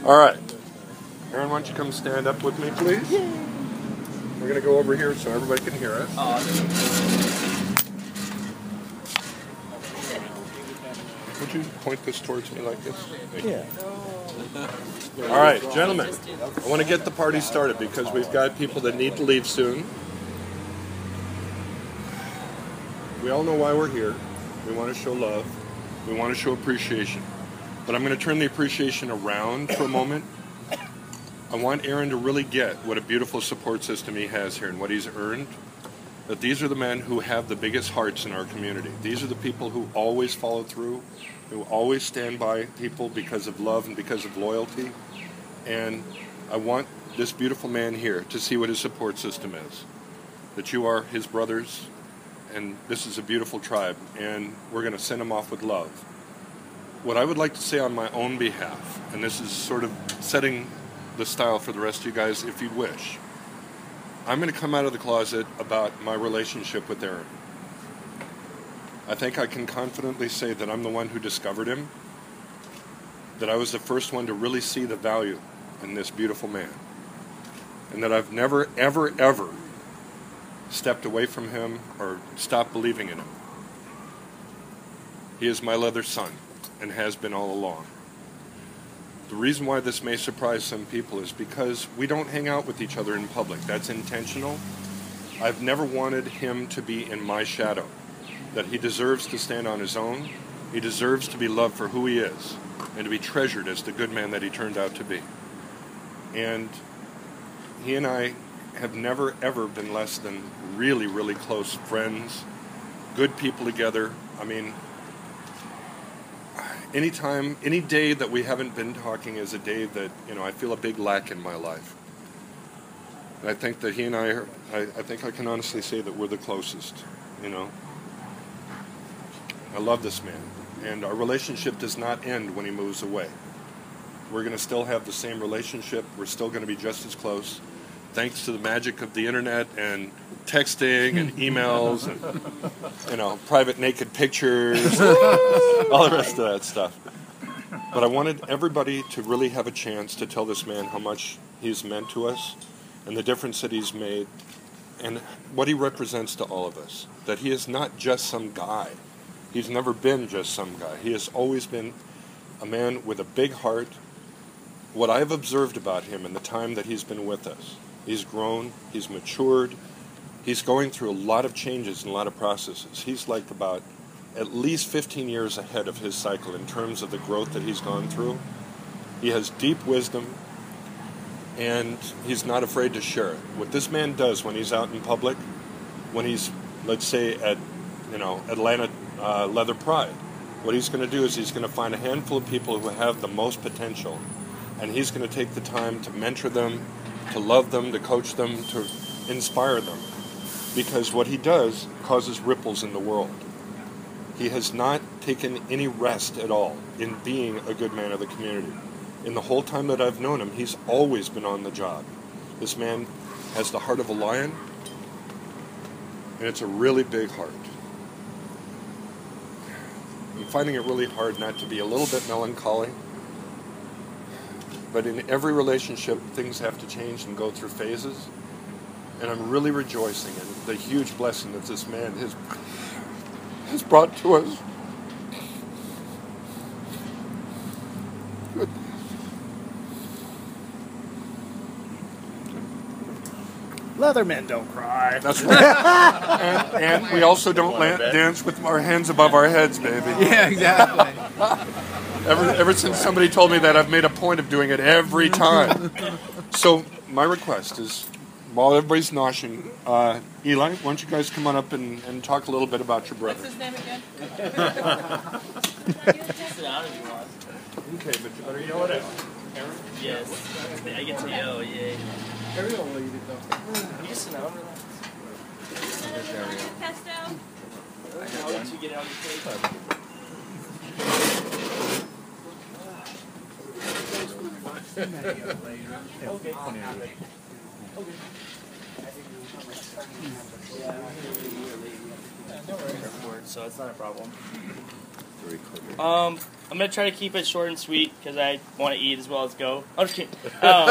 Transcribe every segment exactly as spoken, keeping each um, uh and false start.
All right. Aaron, why don't you come stand up with me, please? Yay. We're going to go over here so everybody can hear us. Awesome. Would you point this towards me like this? Yeah. All right, gentlemen, I want to get the party started because we've got people that need to leave soon. We all know why we're here. We want to show love. We want to show appreciation. But I'm going to turn the appreciation around for a moment. I want Aaron to really get what a beautiful support system he has here and what he's earned. That these are the men who have the biggest hearts in our community. These are the people who always follow through, who always stand by people because of love and because of loyalty. And I want this beautiful man here to see what his support system is. That you are his brothers, and this is a beautiful tribe, and we're going to send him off with love. What I would like to say on my own behalf, and this is sort of setting the style for the rest of you guys if you wish, I'm going to come out of the closet about my relationship with Aaron. I think I can confidently say that I'm the one who discovered him, that I was the first one to really see the value in this beautiful man, and that I've never, ever, ever stepped away from him or stopped believing in him. He is my leather son and has been all along. The reason why this may surprise some people is because we don't hang out with each other in public. That's intentional. I've never wanted him to be in my shadow. That he deserves to stand on his own. He deserves to be loved for who he is and to be treasured as the good man that he turned out to be. And he and I have never, ever been less than really, really close friends, good people together. I mean, anytime, any day that we haven't been talking is a day that, you know, I feel a big lack in my life. And I think that he and I, are, I, I think I can honestly say that we're the closest, you know. I love this man, and our relationship does not end when he moves away. We're going to still have the same relationship. We're still going to be just as close, thanks to the magic of the internet and texting and emails and, you know, private naked pictures, all the rest of that stuff. But I wanted everybody to really have a chance to tell this man how much he's meant to us and the difference that he's made and what he represents to all of us. That he is not just some guy. He's never been just some guy. He has always been a man with a big heart. What I've observed about him in the time that he's been with us, he's grown, he's matured, he's going through a lot of changes and a lot of processes. He's like about at least fifteen years ahead of his cycle in terms of the growth that he's gone through. He has deep wisdom, and he's not afraid to share it. What this man does when he's out in public, when he's, let's say, at, you know, Atlanta uh, Leather Pride, what he's going to do is he's going to find a handful of people who have the most potential, and he's going to take the time to mentor them, to love them, to coach them, to inspire them. Because what he does causes ripples in the world. He has not taken any rest at all in being a good man of the community. In the whole time that I've known him, he's always been on the job. This man has the heart of a lion, and it's a really big heart. I'm finding it really hard not to be a little bit melancholy. But in every relationship, things have to change and go through phases. And I'm really rejoicing in the huge blessing that this man has, has brought to us. Good. Leathermen don't cry. That's right. and, and we also don't la- dance with our hands above our heads, baby. Yeah, exactly. Ever, ever since somebody told me that, I've made a point of doing it every time. So my request is, while everybody's noshing, uh, Eli, why don't you guys come on up and, and talk a little bit about your brother? What's his name again? Sit down if you want. Okay, but you better yell it out. Aaron? Yes. I get to yell, yay. Ariel will lead it though. You just sit down, relax. Pesto. How did you get out of the cake? Okay. Okay. So it's not a problem. Um, I'm gonna try to keep it short and sweet because because I want to eat as well as go. I'm just kidding. Um, I,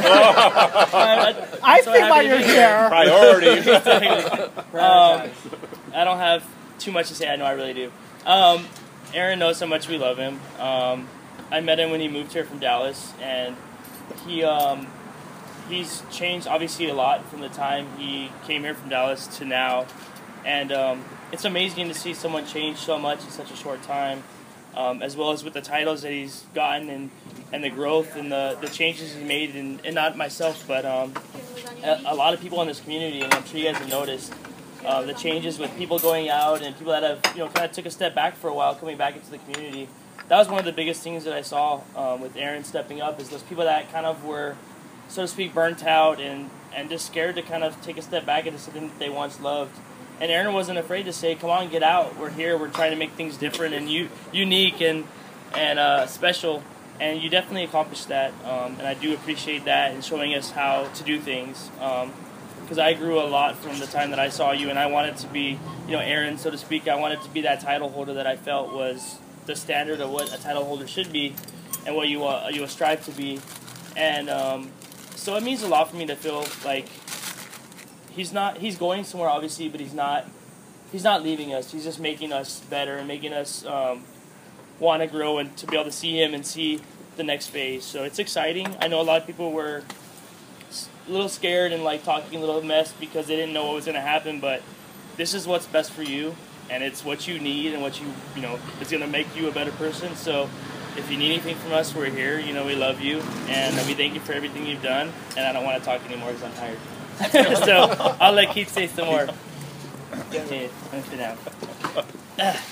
I so see happy why to you're be here. Priorities. um, I don't have too much to say. I know I really do. Um, Aaron knows how much we love him. Um, I met him when he moved here from Dallas, and he um, he's changed obviously a lot from the time he came here from Dallas to now. And um, it's amazing to see someone change so much in such a short time, um, as well as with the titles that he's gotten and, and the growth and the, the changes he's made, and, and not myself, but um, a, a lot of people in this community, and I'm sure you guys have noticed uh, the changes with people going out and people that have, you know, kind of took a step back for a while, coming back into the community. That was one of the biggest things that I saw um, with Aaron stepping up, is those people that kind of were, so to speak, burnt out and, and just scared to kind of take a step back into something that they once loved. And Aaron wasn't afraid to say, come on, get out. We're here. We're trying to make things different and u- unique and and uh, special. And you definitely accomplished that. Um, and I do appreciate that and showing us how to do things. Because um, I grew a lot from the time that I saw you. And I wanted to be, you know, Aaron, so to speak. I wanted to be that title holder that I felt was the standard of what a title holder should be and what you, uh, you strive to be. And um, so it means a lot for me to feel like He's not. He's going somewhere, obviously, but he's not. He's not leaving us. He's just making us better and making us um, want to grow and to be able to see him and see the next phase. So it's exciting. I know a lot of people were a little scared and like talking a little mess because they didn't know what was going to happen. But this is what's best for you, and it's what you need and what you you know it's going to make you a better person. So if you need anything from us, we're here. You know we love you, and we thank you for everything you've done. And I don't want to talk anymore because I'm tired. So I'll let Keith say some more. Go ahead. Let me sit down. Ah.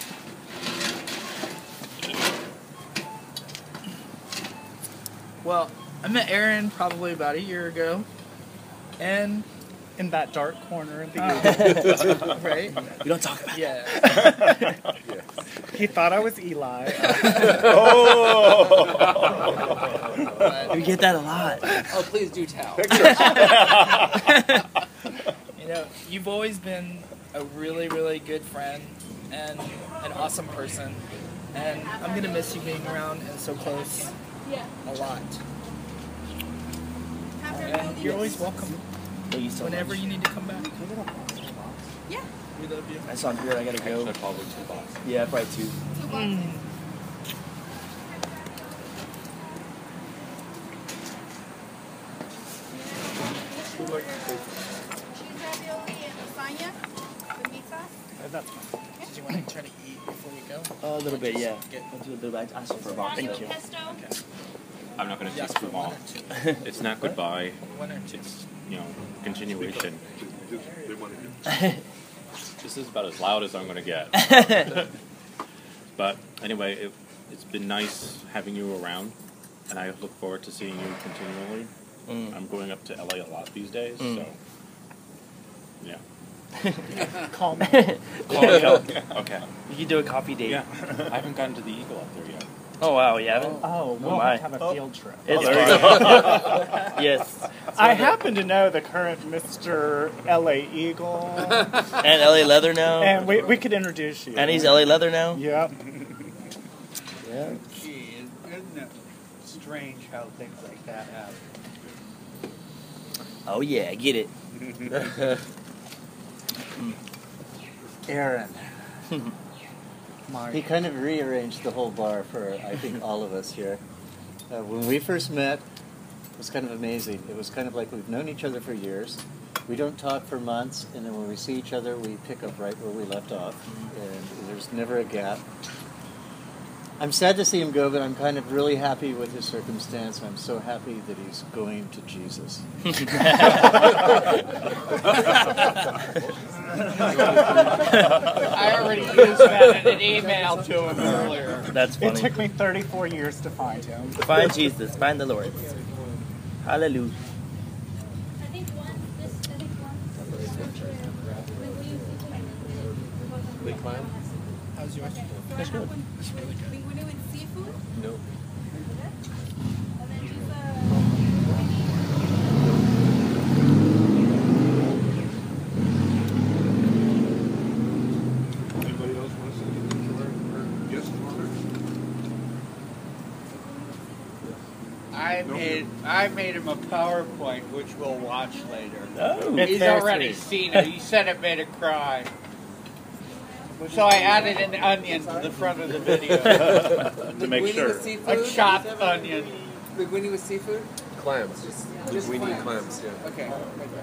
Well, I met Aaron probably about a year ago, and In that dark corner of the evening. right, We don't talk about yeah. He thought I was Eli. it. We get that a lot. Oh, please do tell. You know, you've always been a really, really good friend and an awesome person, and I'm gonna miss you being around and so close a lot. And you're always welcome Thank you so whenever much. you need to come back. Yeah. We love you. I saw good. I gotta go. Probably two boxes. Yeah, probably two. Two boxes. Cheese ravioli and lasagna. The meat sauce. That's fine. Did you want to try to eat before we go? A little bit, yeah. Get- I'll do a little bit. I asked for a box. Tomato Thank you. pesto. I'm not going to Yes, taste for them one all. or two. It's not goodbye. One or two. It's, you know, continuation. They want to This is about as loud as I'm going to get. But anyway, it, it's been nice having you around, and I look forward to seeing you continually. Mm. I'm going up to L A a lot these days, Mm. so yeah. Call me. Okay. You can do a coffee date. Yeah. I haven't gotten to the Eagle up there yet. Oh wow, you haven't? Oh, we'll my. have a field trip. It's there you fun. Yes. I happen to know the current Mister L A Eagle, And L A Leather now. and we, we could introduce you. And he's L A Leather now. Yep. Yeah. Gee, isn't it strange how things like that happen? Oh yeah, get it. Aaron, Mark. he kind of rearranged the whole bar for, I think, all of us here. Uh, when we first met, it was kind of amazing. It was kind of like we've known each other for years. We don't talk for months, and then when we see each other, we pick up right where we left off, and there's never a gap. I'm sad to see him go, but I'm kind of really happy with his circumstance. I'm so happy that he's going to Jesus. I already used that in an email to him earlier. That's It funny. took me thirty-four years to find him. Find Jesus. Find the Lord. Hallelujah. I think one. This. I think one. How's yours? That's good. Linguine with seafood. No. And then just uh. Anybody else want to say anything to our, our guest honor? I made I made him a PowerPoint, which we'll watch later. Oh. It's He's very already sweet. seen it. He said it made it cry. So I added an onion to the front of the video. To make Linguine sure. with seafood? A chopped onion. Linguine with seafood? Clams. Just, Just linguine clams. clams, yeah. Okay.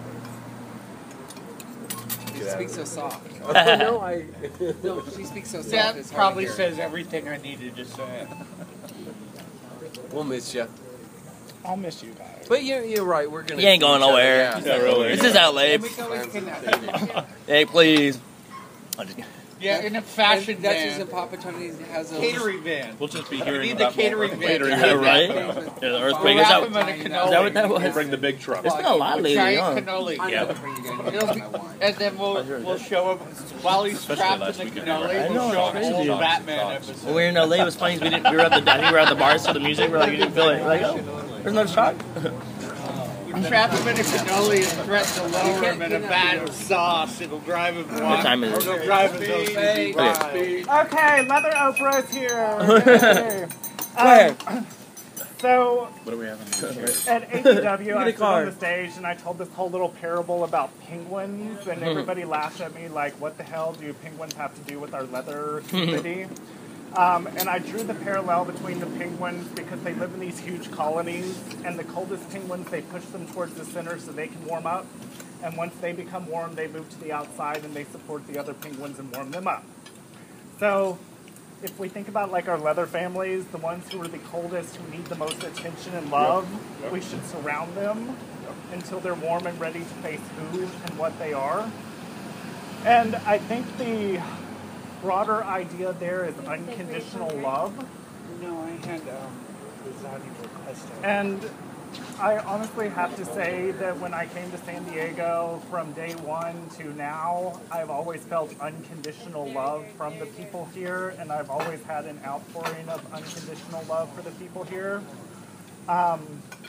She speaks so soft. Oh, no, I... No, she speaks so soft. That it's hard to probably hear. says everything I needed to say. We'll miss you. I'll miss you guys. But you're, you're right, we're gonna... You ain't going see each other, nowhere. yeah. Yeah, really. This is L A. And we can always connect. Hey, please. I'm just kidding. Yeah, in a fashion And Duchess van. and Papa Tony has a Catering van. We'll just be We hearing need the about more catering van. catering Yeah, van. right? Yeah. Yeah, the We'll earthquake is wrap out. him in a Is cannoli. that what that We'll was? bring the big truck. It's been a lot lately, Giant huh? cannoli. I'm Yeah. gonna bring you guys It'll be- my wine. And then we'll we'll show him while he's Especially trapped last in the weekend. cannoli. I know, We'll show it's him crazy. old Batman Thoughts. episode. When we were in L A, it was funny. 'Cause we didn't. We were at the. I think we were at the bars for the music. We're like, we didn't feel it. We're like, oh, there's no shock. We trap him in a cannoli and threaten to lower him in a vat of sauce. It'll drive him wild. What time is it? It'll drive him so Hey, wild. Okay, Leather Oprah's here. Yay. Um, so What do we have in here? at A P W, I Get a stood on card. the stage and I told this whole little parable about penguins, and everybody laughed at me like, "What the hell do penguins have to do with our leather community?" Um, and I drew the parallel between the penguins because they live in these huge colonies, and the coldest penguins, they push them towards the center so they can warm up. And once they become warm, they move to the outside and they support the other penguins and warm them up. So if we think about like our leather families, the ones who are the coldest, who need the most attention and love, Yep. we should surround them until they're warm and ready to face who and what they are. And I think the broader idea there is unconditional love. No, I had um, designing request. And I honestly have to say that when I came to San Diego from day one to now, I've always felt unconditional love from the people here, and I've always had an outpouring of unconditional love for the people here. Um,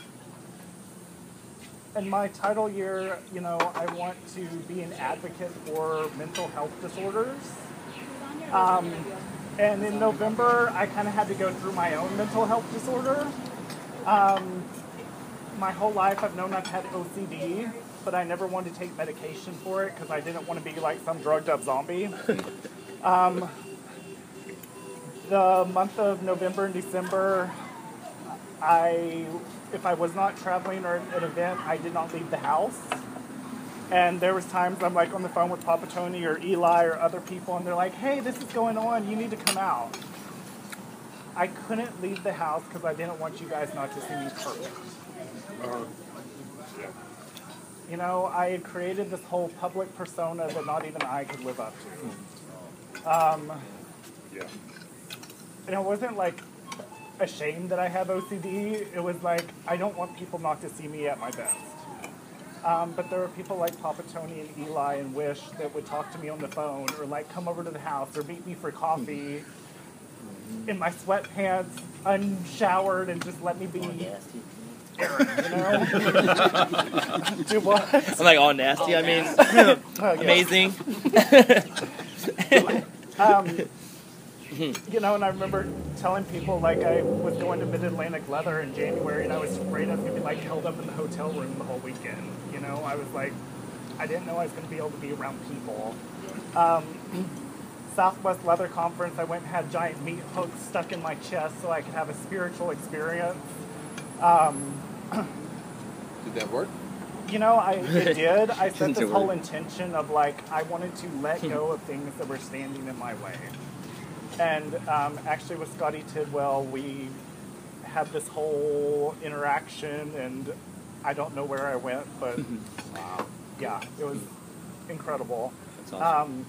in my title year, you know, I want to be an advocate for mental health disorders. Um, and in November, I kind of had to go through my own mental health disorder. Um, my whole life, I've known I've had O C D, but I never wanted to take medication for it because I didn't want to be like some drugged up zombie. Um, the month of November and December, I, if I was not traveling or at an event, I did not leave the house. And there was times I'm like on the phone with Papa Tony or Eli or other people, and they're like, "Hey, this is going on. You need to come out." I couldn't leave the house because I didn't want you guys not to see me perfect. Uh, You know, I had created this whole public persona that not even I could live up to. Um, yeah. and it wasn't like a shame that I have O C D. It was like, I don't want people not to see me at my best. Um, but there are people like Papa Tony and Eli and Wish that would talk to me on the phone or like come over to the house or meet me for coffee in my sweatpants, unshowered, and just let me be Aaron, you know? Do what? I'm like all nasty. I mean, Oh, yeah. amazing. Um, you know, and I remember telling people like I was going to Mid-Atlantic Leather in January, and I was afraid I was going to be like held up in the hotel room the whole weekend. You know, I was like, I didn't know I was going to be able to be around people. Um, Southwest Leather Conference, I went and had giant meat hooks stuck in my chest so I could have a spiritual experience. Um, Did that work? You know, I it did. I set Didn't this it whole work? intention of like I wanted to let go of things that were standing in my way. And um, actually, with Scotty Tidwell, we had this whole interaction, and I don't know where I went, but wow, yeah, it was incredible. That's awesome. Um,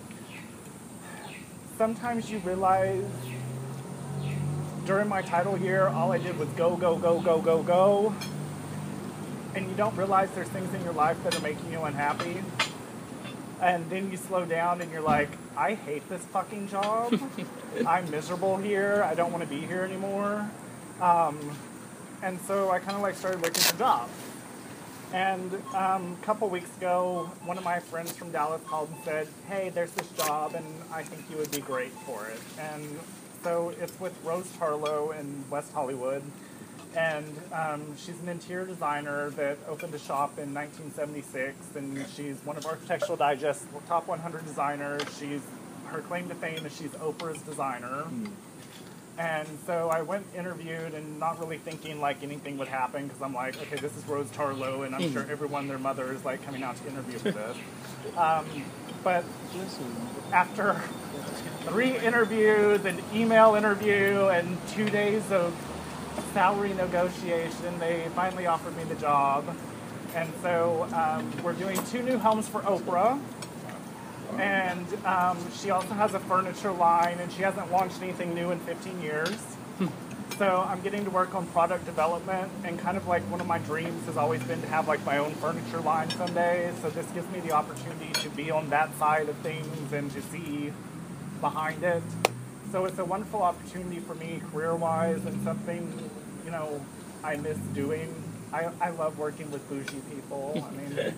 sometimes you realize during my title year, all I did was go, go, go, go, go, go. And you don't realize there's things in your life that are making you unhappy. And then you slow down and you're like, I hate this fucking job. I'm miserable here. I don't want to be here anymore. Um, and so I kind of like started looking for jobs. And um, a couple weeks ago, one of my friends from Dallas called and said, hey, there's this job and I think you would be great for it. And so it's with Rose Harlow in West Hollywood. And um, she's an interior designer that opened a shop in nineteen seventy-six, and she's one of Architectural Digest's top one hundred designers. She's her claim to fame is she's Oprah's designer. Mm. And so I went interviewed and not really thinking like anything would happen because I'm like, okay, this is Rose Tarlow, and I'm sure everyone, their mother, is like coming out to interview for this. Um, but after three interviews, an email interview, and two days of salary negotiation, they finally offered me the job. And so um, we're doing two new homes for Oprah. And um, she also has a furniture line, and she hasn't launched anything new in fifteen years. So I'm getting to work on product development, and kind of like one of my dreams has always been to have like my own furniture line someday. So this gives me the opportunity to be on that side of things and to see behind it. So it's a wonderful opportunity for me career-wise, and something, you know, I miss doing. I, I love working with bougie people. I mean,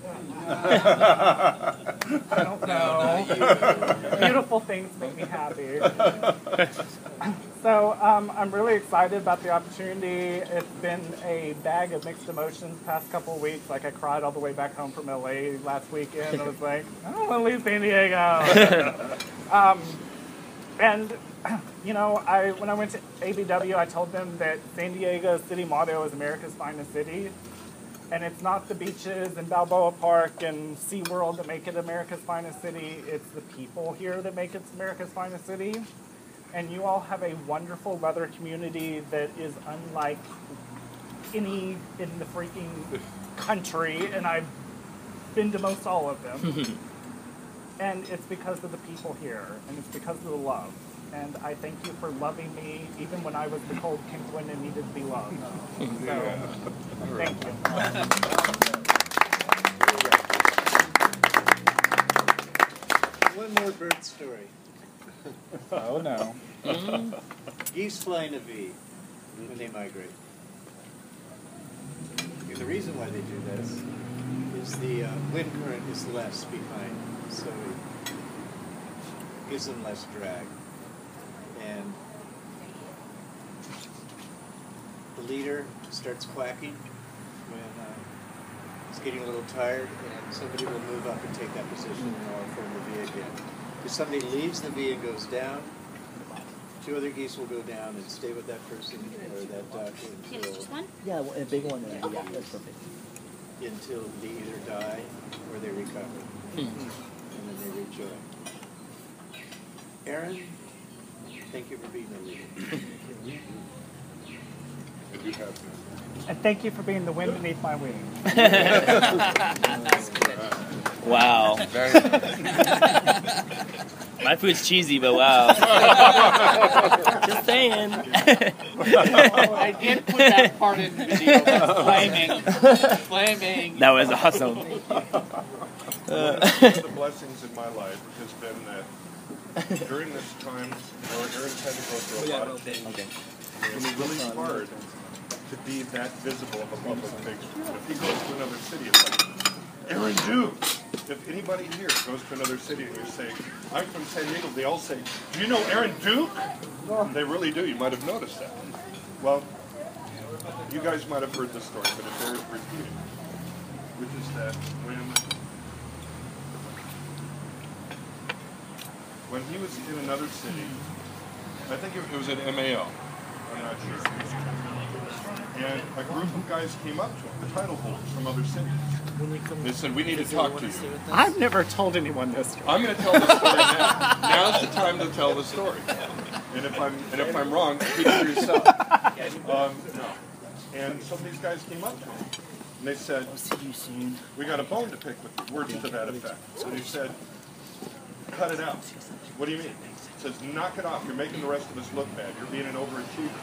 I don't know. Beautiful things make me happy. So um, I'm really excited about the opportunity. It's been a bag of mixed emotions the past couple of weeks. Like I cried all the way back home from L A last weekend. I was like, I don't want to leave San Diego. um, and you know, I when I went to A B W, I told them that San Diego's city motto is America's finest city. And it's not the beaches and Balboa Park and SeaWorld that make it America's finest city. It's the people here that make it America's finest city. And you all have a wonderful leather community that is unlike any in the freaking country. And I've been to most all of them. And it's because of the people here. And it's because of the love. And I thank you for loving me, even when I was the cold penguin and needed to be loved. So, thank you. One more bird story. Oh, no. Geese fly in a V when they migrate. And the reason why they do this is the uh, wind current is less behind, so it gives them less drag. And the leader starts quacking when uh, he's getting a little tired, and somebody will move up and take that position and I'll form the V again. If somebody leaves the V and goes down, two other geese will go down and stay with that person or that duck until, Just one? Yeah, a big one. Yeah, yeah, that's perfect. until they either die or they recover. And then they rejoin. Aaron, thank you for being the leader. And thank you for being the wind beneath my wings. Wow. My food's cheesy, but wow. Just saying. I did put that part in the video. Flaming. Flaming. That was awesome. One of the blessings in my life has been that during this time where Aaron's had to go through a lot of things, it's really hard to be that visible of a public figure. If he goes to another city, it's like, Aaron Duke! If anybody here goes to another city and you say, I'm from San Diego, they all say, do you know Aaron Duke? And they really do. You might have noticed that. Well, you guys might have heard this story, but it bears repeating, which is that when when he was in another city, I think it was at M A O, I'm not sure, and a group of guys came up to him, the title holders from other cities. They said, we need to talk to you. I've never told anyone this story. I'm going to tell the story now. Now's the time to tell the story. And if I'm and if I'm wrong, keep it to yourself. Um, no. And some of these guys came up to him, and they said, we got a bone to pick with words to that effect. So he said, cut it out. What do you mean? He says, knock it off. You're making the rest of us look bad. You're being an overachiever.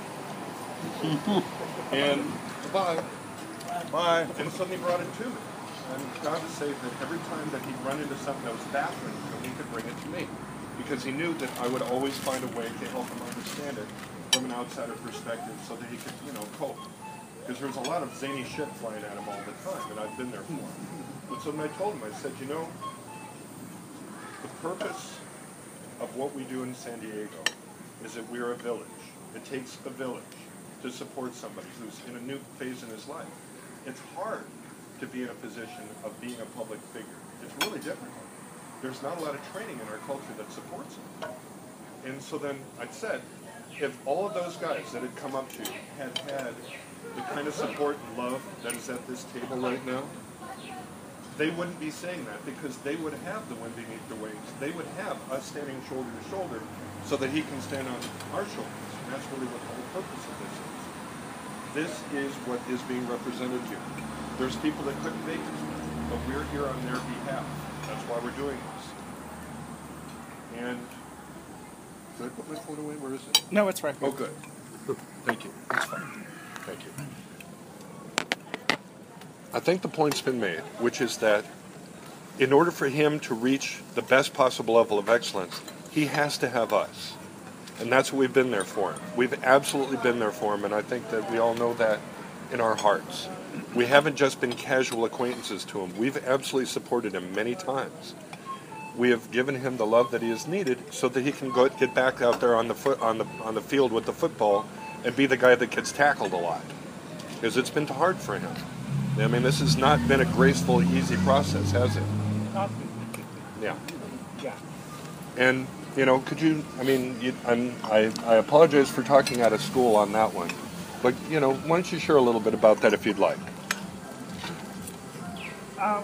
And bye. Bye. And suddenly brought it to me. And God to say that every time that he'd run into something that was baffling to him, he could bring it to me. Because he knew that I would always find a way to help him understand it from an outsider perspective so that he could, you know, cope. Because there was a lot of zany shit flying at him all the time, and I've been there for him. And so when I told him, I said, you know, the purpose of what we do in San Diego is that we're a village. It takes a village to to support somebody who's in a new phase in his life. It's hard to be in a position of being a public figure. It's really difficult. There's not a lot of training in our culture that supports it. And so then I said, if all of those guys that had come up to you had had the kind of support and love that is at this table right now, they wouldn't be saying that, because they would have the wind beneath their wings. They would have us standing shoulder to shoulder so that he can stand on our shoulders. And that's really what the whole purpose of this is. This is what is being represented here. There's people that couldn't make it, but we're here on their behalf. That's why we're doing this. And did I put my phone away? Where is it? No, it's right here. Oh, good. Thank you. That's fine. Thank you. I think the point's been made, which is that in order for him to reach the best possible level of excellence, he has to have us. And that's what we've been there for him. We've absolutely been there for him, and I think that we all know that in our hearts. We haven't just been casual acquaintances to him. We've absolutely supported him many times. We have given him the love that he has needed so that he can go get back out there on the foot on the on the field with the football and be the guy that gets tackled a lot. Because it's been hard for him. I mean, this has not been a graceful, easy process, has it? Yeah. Yeah. And, you know, could you, I mean, you, I'm, I, I apologize for talking out of school on that one. But, you know, why don't you share a little bit about that if you'd like? Um,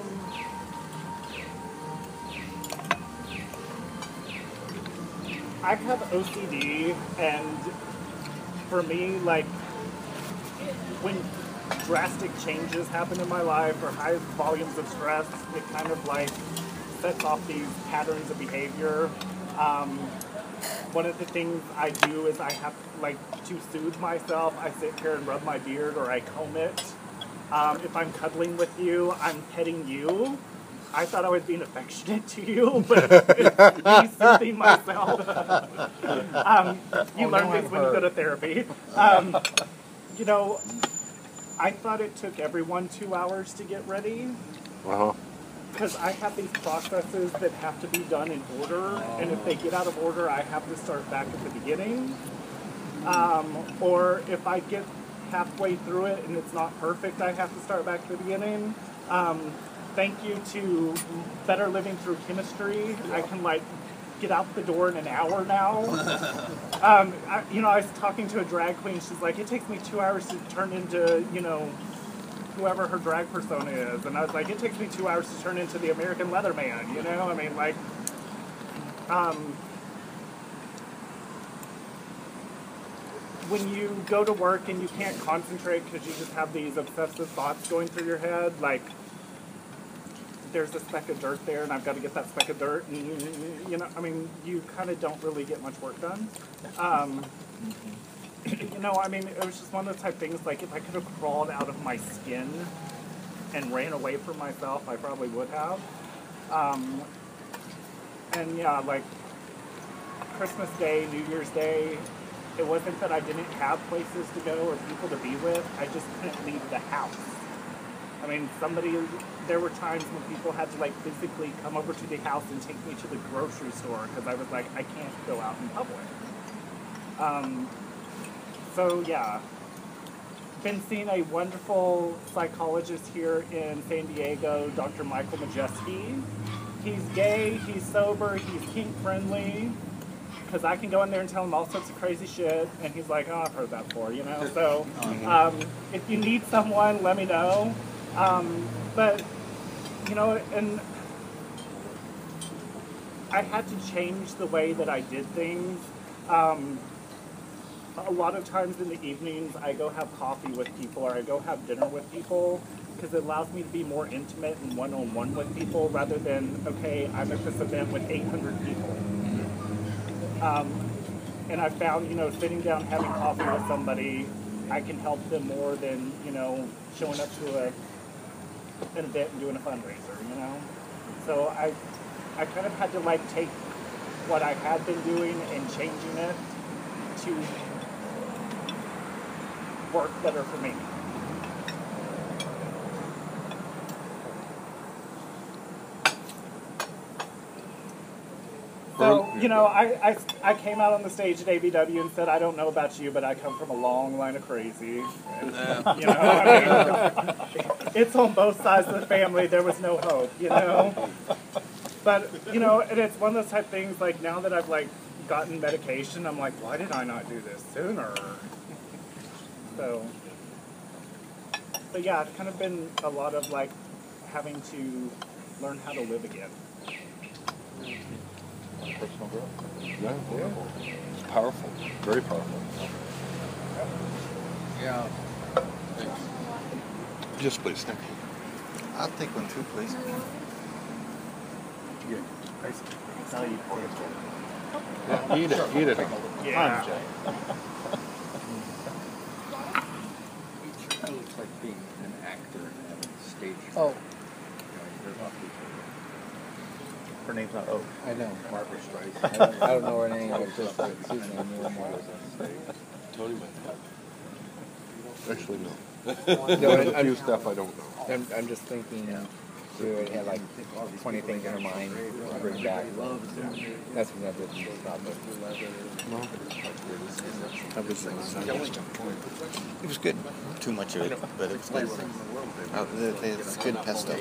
I have O C D, and for me, like, when drastic changes happen in my life or high volumes of stress, it kind of like sets off these patterns of behavior. Um, one of the things I do is I have like to soothe myself. I sit here and rub my beard or I comb it. Um, if I'm cuddling with you, I'm petting you. I thought I was being affectionate to you, but it's me soothing myself. um, you Oh, learn no, this I've when you go heard. to therapy. Um, you know, I thought it took everyone two hours to get ready. Uh-huh. Because I have these processes that have to be done in order, and if they get out of order, I have to start back at the beginning. Um, or if I get halfway through it and it's not perfect, I have to start back at the beginning. Um, thank you to Better Living Through Chemistry. I can like get out the door in an hour now. um, I, you know, I was talking to a drag queen. She's like, it takes me two hours to turn into, you know, whoever her drag persona is. And I was like, it takes me two hours to turn into the American Leatherman, you know? I mean, like, um, when you go to work and you can't concentrate because you just have these obsessive thoughts going through your head, like, there's a speck of dirt there and I've got to get that speck of dirt, and, you know, I mean, you kind of don't really get much work done. Um, you know, I mean, it was just one of those type things, like, if I could have crawled out of my skin and ran away from myself, I probably would have. Um, and yeah, like, Christmas Day, New Year's Day, it wasn't that I didn't have places to go or people to be with, I just couldn't leave the house. I mean, somebody, there were times when people had to, like, physically come over to the house and take me to the grocery store because I was like, I can't go out in public. Um, so, yeah. Been seeing a wonderful psychologist here in San Diego, Doctor Michael Majeski. He's gay, he's sober, he's kink-friendly, because I can go in there and tell him all sorts of crazy shit, and he's like, oh, I've heard that before, you know? So, um, if you need someone, let me know. Um, but, you know, and I had to change the way that I did things. Um, a lot of times in the evenings, I go have coffee with people or I go have dinner with people because it allows me to be more intimate and one-on-one with people rather than, okay, I'm at this event with eight hundred people. Um, and I found, you know, sitting down having coffee with somebody, I can help them more than, you know, showing up to a an event and doing a fundraiser, you know? So I I kind of had to like take what I had been doing and changing it to work better for me. So, you know, I, I, I came out on the stage at A B W and said, I don't know about you, but I come from a long line of crazy. And, you know, I mean, it's on both sides of the family. There was no hope, you know. But, you know, and it's one of those type of things, like, now that I've, like, gotten medication, I'm like, why did I not do this sooner? So, but yeah, it's kind of been a lot of, like, having to learn how to live again. Personal growth. Yeah, yeah. It's powerful. Very powerful. Yeah. Yes, please. Thank you. I'll take one too, please. Now you Yeah, eat it. Eat it. Yeah. It looks like being an actor at a stage. Oh. Her name's not Oak. I know. Barbara Streisand. I don't, I don't know her name. I just uh, Susan Moore was on stage. Tony might have. Actually, no. No, There's a I'm- few stuff I don't know. I'm, I'm just thinking, uh, she would have like twenty things in her mind to bring back. That's when I didn't stop it. I'm just saying. It was good. Too much of it, but it was good. Oh, it's good pesto.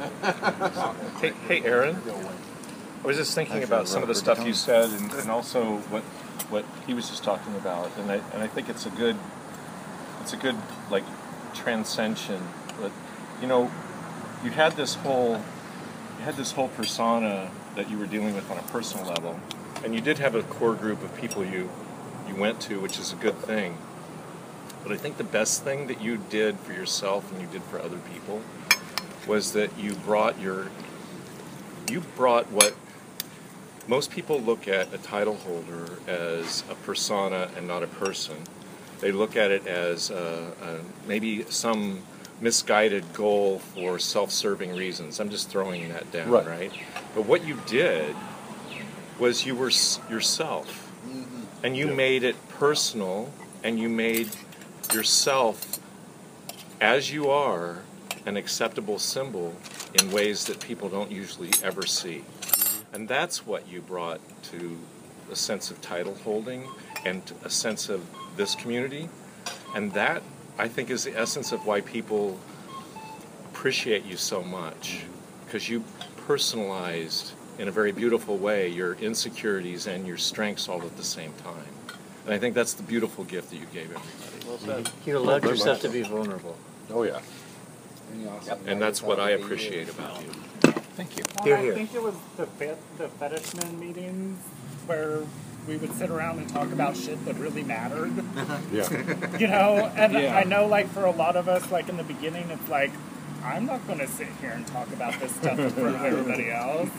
Hey, hey, Aaron. I was just thinking about some of the stuff you said, and, and also what what he was just talking about, and I and I think it's a good it's a good like transcension. But you know, you had this whole you had this whole persona that you were dealing with on a personal level, and you did have a core group of people you you went to, which is a good thing. But I think the best thing that you did for yourself and you did for other people was that you brought your you brought what most people look at a title holder as a persona and not a person. They look at it as uh, uh, maybe some misguided goal for self-serving reasons. I'm just throwing that down, Right. right? But what you did was you were s- yourself, and you Yeah. made it personal, and you made yourself as you are an acceptable symbol in ways that people don't usually ever see. And that's what you brought to a sense of title holding and a sense of this community. And that, I think, is the essence of why people appreciate you so much, because you personalized in a very beautiful way your insecurities and your strengths all at the same time. And I think that's the beautiful gift that you gave everybody. Well said. You allowed yourself to be vulnerable. Oh, yeah. And, you also And that's what I appreciate about you. Thank you. Well, Here, I here. think it was the fe- the fetishman meetings where we would sit around and talk about shit that really mattered. Yeah. You know, and Yeah. I know, like, for a lot of us, like, in the beginning, it's like, I'm not going to sit here and talk about this stuff in front of everybody else.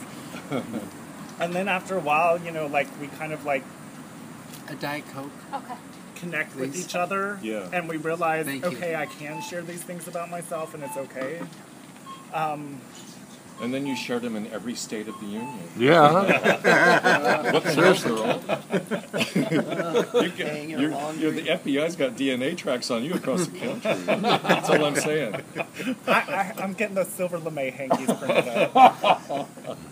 And then after a while, you know, like, we kind of, like, A Diet Coke. Okay. connect with Please. each other. Yeah. And we realize, Thank you. okay, I can share these things about myself, and it's okay. Um, And then you shared them in every state of the union. Yeah. What the hell, girl? you get, you're, you're, the F B I's got D N A tracks on you across the country. That's all I'm saying. I, I, I'm getting those silver LeMay hankies printed up.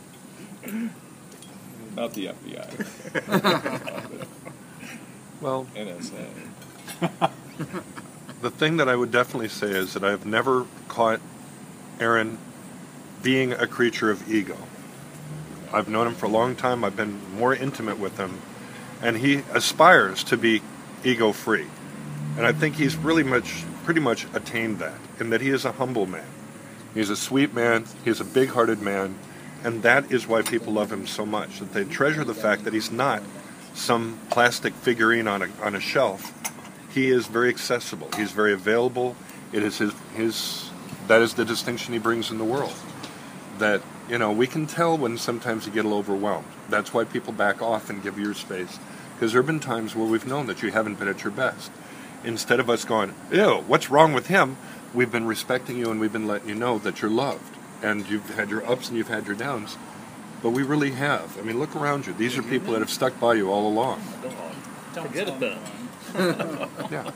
Not the F B I. Well, N S A. the thing that I would definitely say is that I've never caught Aaron being a creature of ego. I've known him for a long time. I've been more intimate with him, and he aspires to be ego-free. And I think he's really much, pretty much attained that, in that he is a humble man. He's a sweet man. He's a big-hearted man, and that is why people love him so much. That they treasure the fact that he's not some plastic figurine on a on a shelf. He is very accessible. He's very available. It is his his. That is the distinction he brings in the world. That, you know, we can tell when sometimes you get a little overwhelmed. That's why people back off and give you your space. Because there have been times where we've known that you haven't been at your best. Instead of us going, ew, what's wrong with him? We've been respecting you and we've been letting you know that you're loved. And you've had your ups and you've had your downs. But we really have. I mean, look around you. These are people that have stuck by you all along. Don't forget it though. Yeah.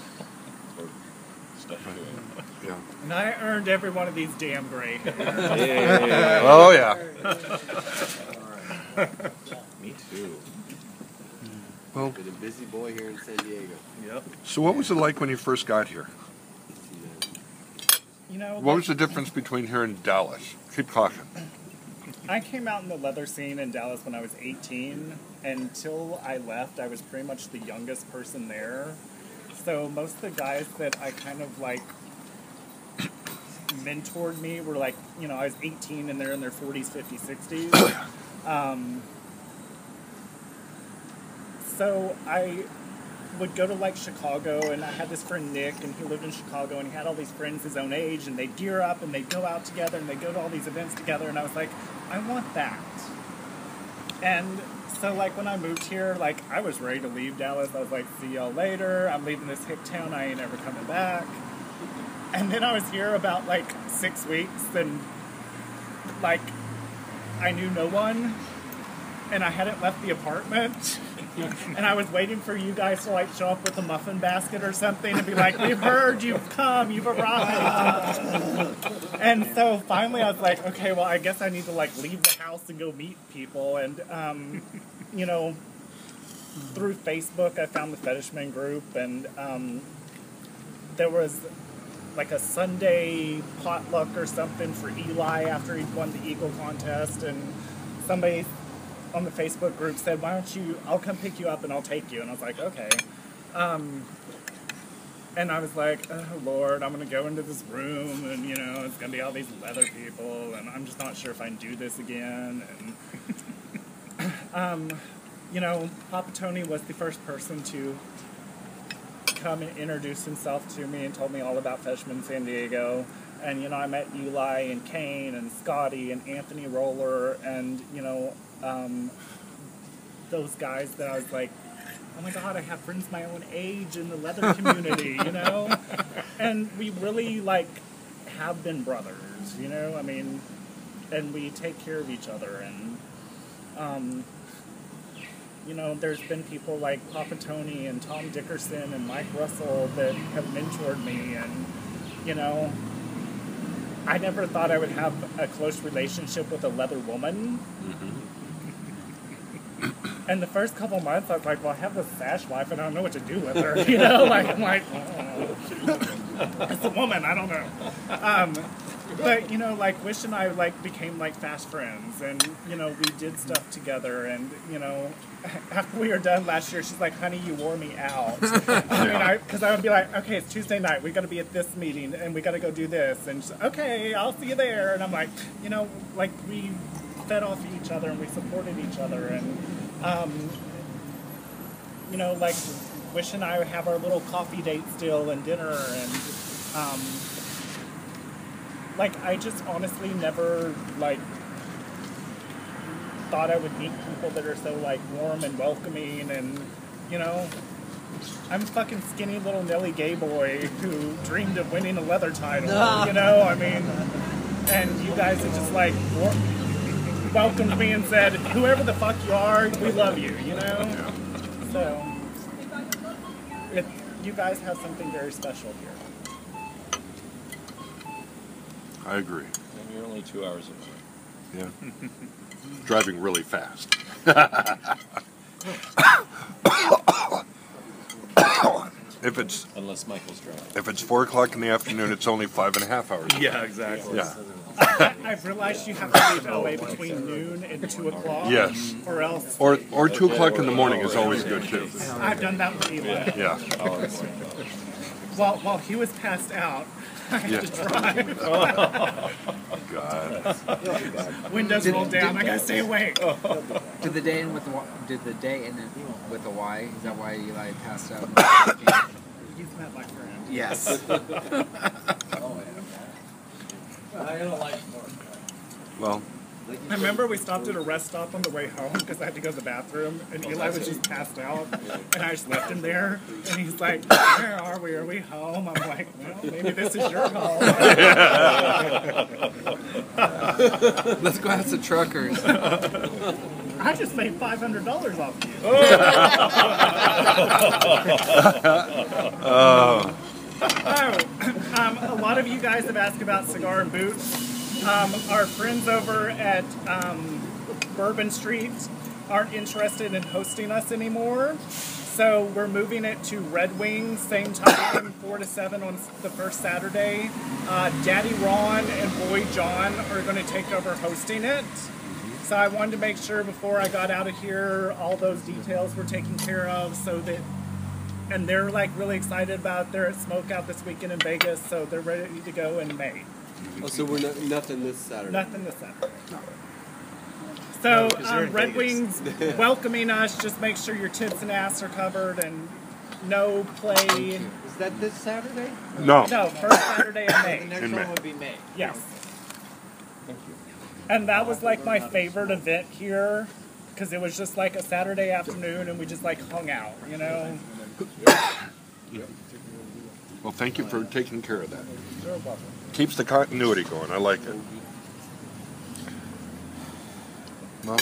Yeah. And I earned every one of these damn gray hairs. Oh, yeah. Me too. Well, Been a busy boy here in San Diego. Yep. So what was it like when you first got here? You know, What like, was the difference between here and Dallas? Keep talking. I came out in the leather scene in Dallas when I was eighteen. Until I left, I was pretty much the youngest person there. So most of the guys that I kind of like mentored me were like, you know, I was eighteen and they're in their forties, fifties, sixties. Um, so I would go to like Chicago, and I had this friend Nick, and he lived in Chicago, and he had all these friends his own age, and they'd gear up and they'd go out together and they'd go to all these events together, and I was like, I want that. And so like when I moved here, like I was ready to leave Dallas. I was like, see y'all later. I'm leaving this hick town. I ain't ever coming back. And then I was here about like six weeks, and like I knew no one, and I hadn't left the apartment. And I was waiting for you guys to like show up with a muffin basket or something and be like, we've heard, you've come, you've arrived. And so finally I was like, okay, well, I guess I need to like leave the house and go meet people. And, um, you know, through Facebook, I found the Fetishman group, and um, there was like a Sunday potluck or something for Eli after he'd won the Eagle contest, and somebody on the Facebook group said, why don't you, I'll come pick you up and I'll take you. And I was like, okay. Um, and I was like, oh Lord, I'm going to go into this room, and, you know, it's going to be all these leather people, and I'm just not sure if I can do this again. And, um, you know, Papa Tony was the first person to come and introduce himself to me and told me all about Fetishman San Diego. And, you know, I met Eli and Kane and Scotty and Anthony Roller and, you know, um, those guys that I was like, oh my God, I have friends my own age in the leather community, you know? And we really, like, have been brothers, you know? I mean, and we take care of each other. And, um, you know, there's been people like Papa Tony and Tom Dickerson and Mike Russell that have mentored me. And, you know, I never thought I would have a close relationship with a leather woman. Mm-hmm. And the first couple months, I was like, well, I have this sash wife, and I don't know what to do with her. You know, like, I'm like, oh. It's a woman, I don't know. Um, but, you know, like, Wish and I, like, became, like, fast friends, and, you know, we did stuff together, and, you know, after we were done last year, she's like, honey, you wore me out. I mean, I, because I would be like, okay, it's Tuesday night, we got to be at this meeting, and we got to go do this, and she's like, okay, I'll see you there. And I'm like, you know, like, we fed off each other, and we supported each other, and, um, you know, like, Wish and I have our little coffee date still, and dinner, and, um, like, I just honestly never, like, thought I would meet people that are so, like, warm and welcoming, and, you know, I'm a fucking skinny little Nelly gay boy who dreamed of winning a leather title, you know, I mean, and you guys have just, like, war- welcomed me and said, whoever the fuck you are, we love you, you know? So, it, you guys have something very special here. I agree. And you're only two hours away. Yeah. Driving really fast. If it's unless Michael's driving. If it's four o'clock in the afternoon, it's only five and a half hours. Yeah, exactly. Yeah. I, I've realized you have to leave L A between noon and two o'clock. Yes. Or else. Or or two o'clock in the morning is always good too. I've done that with Eli. Yeah. While while he was passed out, I had Yeah. to drive. Oh, God. Windows Did- rolled down. did- I gotta stay awake. Did the day end with the wa- did the day end with a Y? Is that why Eli passed out? He's met my friend. Yes. I don't like Well, I remember we stopped at a rest stop on the way home because I had to go to the bathroom, and Eli was just passed out, and I just left him there, and he's like, where are we? Are we home? I'm like, well, maybe this is your home. Let's go have some truckers. I just made five hundred dollars off you. Oh. Oh, um, a lot of you guys have asked about Cigar and Boots. Um, our friends over at um, Bourbon Street aren't interested in hosting us anymore. So we're moving it to Red Wings, same time, four to seven on the first Saturday. Uh, Daddy Ron and Boy John are going to take over hosting it. So I wanted to make sure before I got out of here, all those details were taken care of, so that, and they're like really excited about it. They're at Smokeout this weekend in Vegas, so they're ready to go in May. Oh, so we're not, nothing this Saturday. Nothing this Saturday. So, um, Red Wings welcoming us. Just make sure your tits and ass are covered and no play. Is that this Saturday? No. No, first Saturday in May. The next In one May. would be May. Yes. Thank you. And that was like my favorite event here, because it was just like a Saturday afternoon and we just like hung out, you know? Well, thank you for taking care of that. Keeps the continuity going. I like it. Well,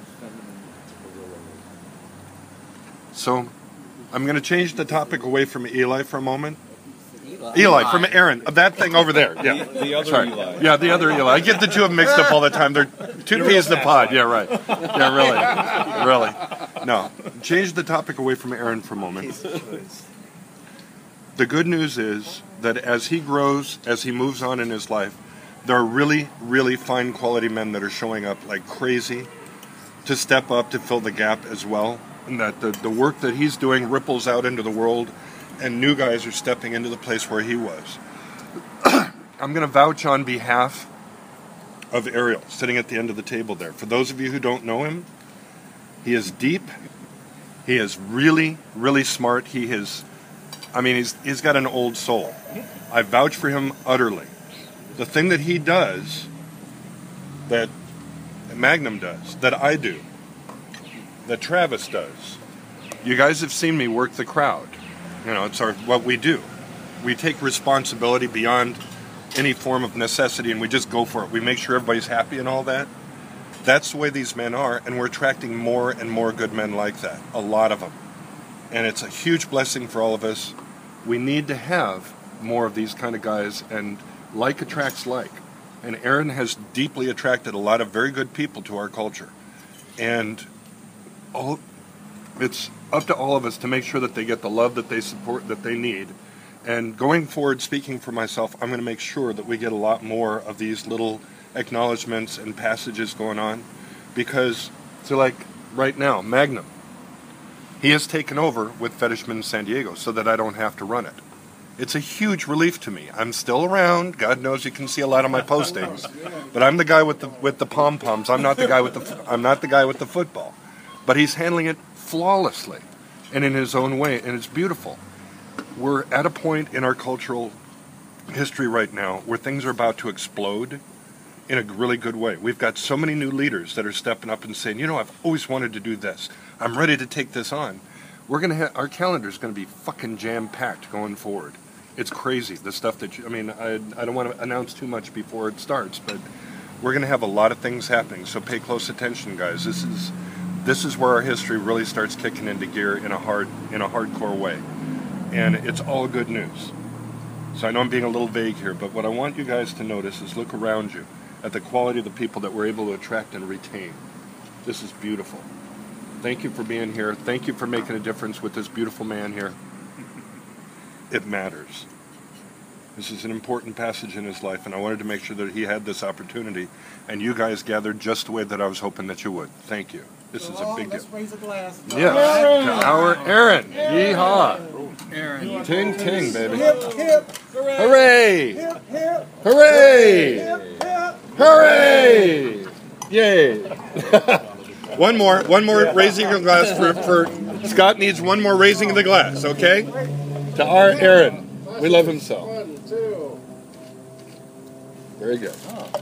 so, I'm going to change the topic away from Eli for a moment. Eli, Eli from Aaron. That thing over there. Yeah. The, the other Sorry. Eli. Yeah, the other Eli. I get the two of them mixed up all the time. They're two peas in the pod. Yeah, right. Yeah, really. Really. No. Change the topic away from Aaron for a moment. The good news is that as he grows, as he moves on in his life, there are really, really fine quality men that are showing up like crazy to step up to fill the gap as well. And that the, the work that he's doing ripples out into the world, and new guys are stepping into the place where he was. I'm going to vouch on behalf of Ariel, sitting at the end of the table there. For those of you who don't know him, he is deep. He is really, really smart. He is, I mean, he's he's got an old soul. I vouch for him utterly. The thing that he does, that Magnum does, that I do, that Travis does, you guys have seen me work the crowd. You know, it's our what we do. We take responsibility beyond any form of necessity, and we just go for it. We make sure everybody's happy and all that. That's the way these men are, and we're attracting more and more good men like that. A lot of them. And it's a huge blessing for all of us. We need to have more of these kind of guys, and like attracts like. And Aaron has deeply attracted a lot of very good people to our culture. And all, it's up to all of us to make sure that they get the love that they support, that they need. And going forward, speaking for myself, I'm going to make sure that we get a lot more of these little acknowledgments and passages going on. Because, so like right now, Magnum, he has taken over with Fetishman San Diego so that I don't have to run it. It's a huge relief to me. I'm still around. God knows you can see a lot of my postings, but I'm the guy with the with the pom poms. I'm not the guy with the I'm not the guy with the football. But he's handling it flawlessly, and in his own way, and it's beautiful. We're at a point in our cultural history right now where things are about to explode in a really good way. We've got so many new leaders that are stepping up and saying, you know, I've always wanted to do this. I'm ready to take this on. We're gonna have our calendar's gonna be fucking jam-packed going forward. It's crazy, the stuff that you, I mean, I, I don't want to announce too much before it starts, but we're going to have a lot of things happening, so pay close attention, guys. This is this is where our history really starts kicking into gear in a hard, in a hardcore way, and it's all good news. So I know I'm being a little vague here, but what I want you guys to notice is look around you at the quality of the people that we're able to attract and retain. This is beautiful. Thank you for being here. Thank you for making a difference with this beautiful man here. It matters. This is an important passage in his life, and I wanted to make sure that he had this opportunity, and you guys gathered just the way that I was hoping that you would. Thank you. This is a big Let's deal. raise a glass. Yeah, to our Aaron. Yeehaw. Aaron. Ting, ting, baby. Hip, hip, Hooray! hip, hip, Hooray! hip, hip. Hooray! Yay! One more, one more raising of the glass for, for Scott needs one more raising of the glass, okay? To our Aaron. We love him so. One, two. Very good.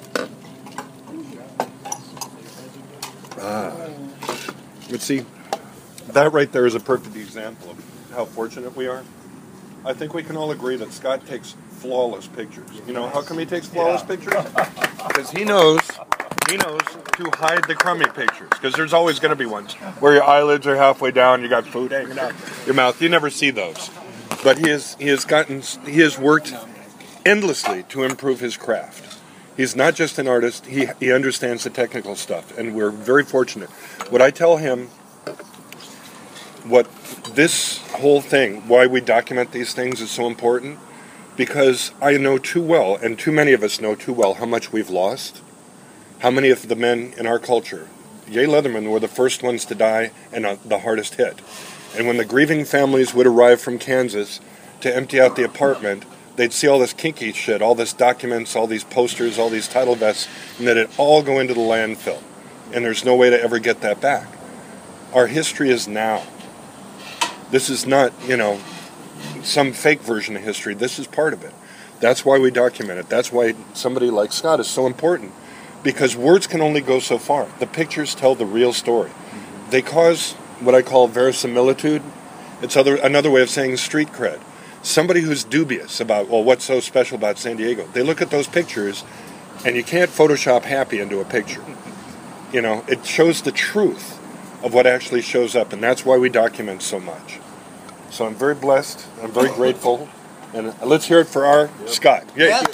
Ah. But see, that right there is a perfect example of how fortunate we are. I think we can all agree that Scott takes flawless pictures. You know, how come he takes flawless pictures? Because he knows, he knows to hide the crummy pictures. Because there's always going to be ones where your eyelids are halfway down, you got food hanging out your mouth. You never see those. But he has he has gotten he has worked endlessly to improve his craft. He's not just an artist, he, he understands the technical stuff, and we're very fortunate. What I tell him, what this whole thing, why we document these things is so important, because I know too well, and too many of us know too well, how much we've lost. How many of the men in our culture, Jay Leatherman, were the first ones to die and uh, the hardest hit. And when the grieving families would arrive from Kansas to empty out the apartment, they'd see all this kinky shit, all this documents, all these posters, all these title vests, and that it all go into the landfill. And there's no way to ever get that back. Our history is now. This is not, you know, some fake version of history. This is part of it. That's why we document it. That's why somebody like Scott is so important. Because words can only go so far. The pictures tell the real story. They cause what I call verisimilitude. It's other, another way of saying street cred. Somebody who's dubious about, well, what's so special about San Diego? They look at those pictures, and you can't Photoshop happy into a picture. You know, it shows the truth of what actually shows up, and that's why we document so much. So I'm very blessed. I'm very grateful. And let's hear it for our yep. Scott. Yay. Yep.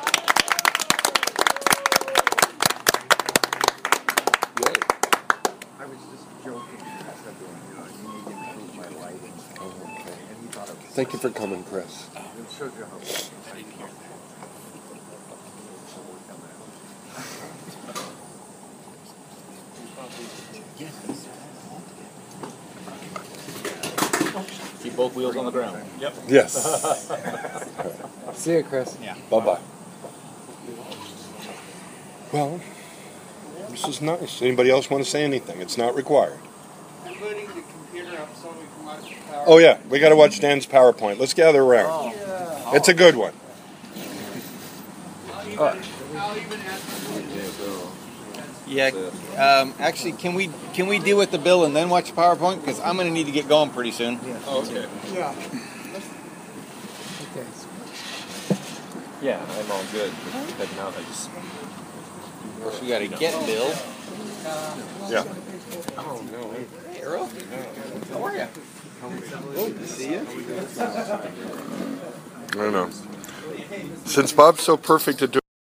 I was just joking. I said, you know, you need to improve my lighting. Okay. And he thought it was Thank you for coming, Chris. It shows you how well Keep both wheels on the ground. Yep. Yes. See you, Chris. Yeah. Bye-bye. Well, this is nice. Anybody else want to say anything? It's not required. I'm booting the computer up so we can watch the power. Oh, yeah. We got to watch Dan's PowerPoint. Let's gather around. Oh. Yeah. It's a good one. I'll even, I'll even ask Yeah, um, actually, can we can we deal with the bill and then watch the PowerPoint? Because I'm going to need to get going pretty soon. Yeah. Oh, okay. Yeah. Okay. Yeah, I'm all good. Heading out, I just. Of course, we got to get Bill. Yeah. Oh no. Hey, Earl. How are you? Good to see you. I don't know. Since Bob's so perfect to do